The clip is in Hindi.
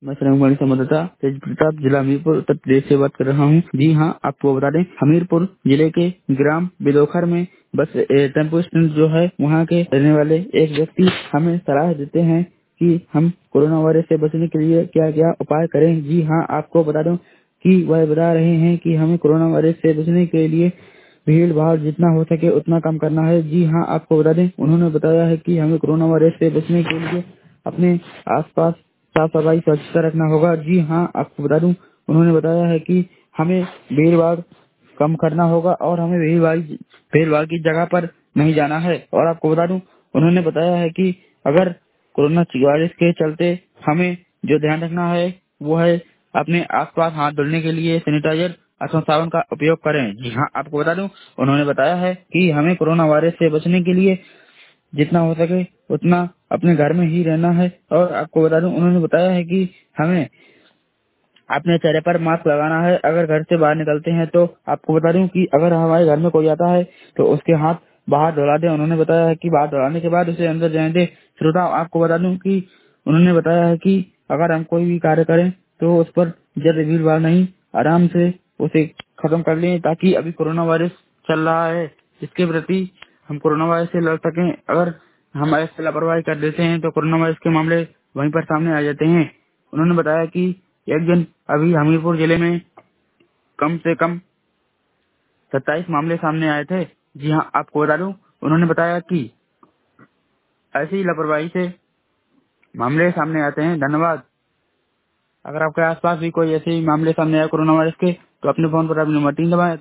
मैं श्रमवाणी संवाददाता तेज प्रताप जिला हमीरपुर उत्तर प्रदेश से बात कर रहा हूँ। जी हाँ, आपको बता दें, हमीरपुर जिले के ग्राम बिदोखर में बस टेम्पो स्टैंड जो है, वहाँ के रहने वाले एक व्यक्ति हमें सलाह देते हैं कि हम कोरोना वायरस से बचने के लिए क्या क्या उपाय करें। जी हाँ, आपको बता दूं कि वह बता रहे हैं कि हमें कोरोना वायरस से बचने के लिए भीड़ भाड़ जितना हो सके उतना कम करना है। जी हाँ, आपको बता दें, उन्होंने बताया है कि हमें कोरोना वायरस से बचने के लिए अपने आसपास साफ सफाई स्वच्छता रखना होगा। जी हाँ, आपको बता दूं, उन्होंने बताया है कि हमें भीड़ भाड़ कम करना होगा और हमें भीड़ भाड़ की जगह पर नहीं जाना है। और आपको बता दूं, उन्होंने बताया है कि अगर कोरोना वायरस के चलते हमें जो ध्यान रखना है वो है अपने आसपास हाथ धुलने के लिए सैनिटाइजर अथवा साबुन का उपयोग करें। जी हाँ, आपको बता दूं, उन्होंने बताया है कि हमें कोरोना वायरस से बचने के लिए जितना हो सके उतना अपने घर में ही रहना है। और आपको बता दूं, उन्होंने बताया है कि हमें अपने चेहरे पर मास्क लगाना है अगर घर से बाहर निकलते हैं। तो आपको बता दूं कि अगर हमारे घर में कोई आता है तो उसके हाथ बाहर धुला दे। उन्होंने बताया है कि बाहर धुलाने के बाद उसे अंदर जाने दे। श्रोता, आपको बता दूं कि उन्होंने बताया है कि अगर हम कोई भी कार्य करें तो उस पर जल्द भीड़ भाड़ नहीं, आराम से उसे खत्म कर लें, ताकि अभी कोरोना वायरस चल रहा है, इसके प्रति हम कोरोना वायरस से लड़ सकें। अगर हम ऐसे लापरवाही कर देते हैं तो कोरोना वायरस के मामले वहीं पर सामने आ जाते हैं। उन्होंने बताया कि एक दिन अभी हमीरपुर जिले में कम से कम 27 मामले सामने आए थे। जी हाँ, आपको बता दूं, उन्होंने बताया कि ऐसी ही लापरवाही से मामले सामने आते हैं। धन्यवाद। अगर आपके आसपास भी कोई ऐसे ही मामले सामने आए कोरोना वायरस के, तो अपने फोन पर अपनी नंबर 3 दबाएं।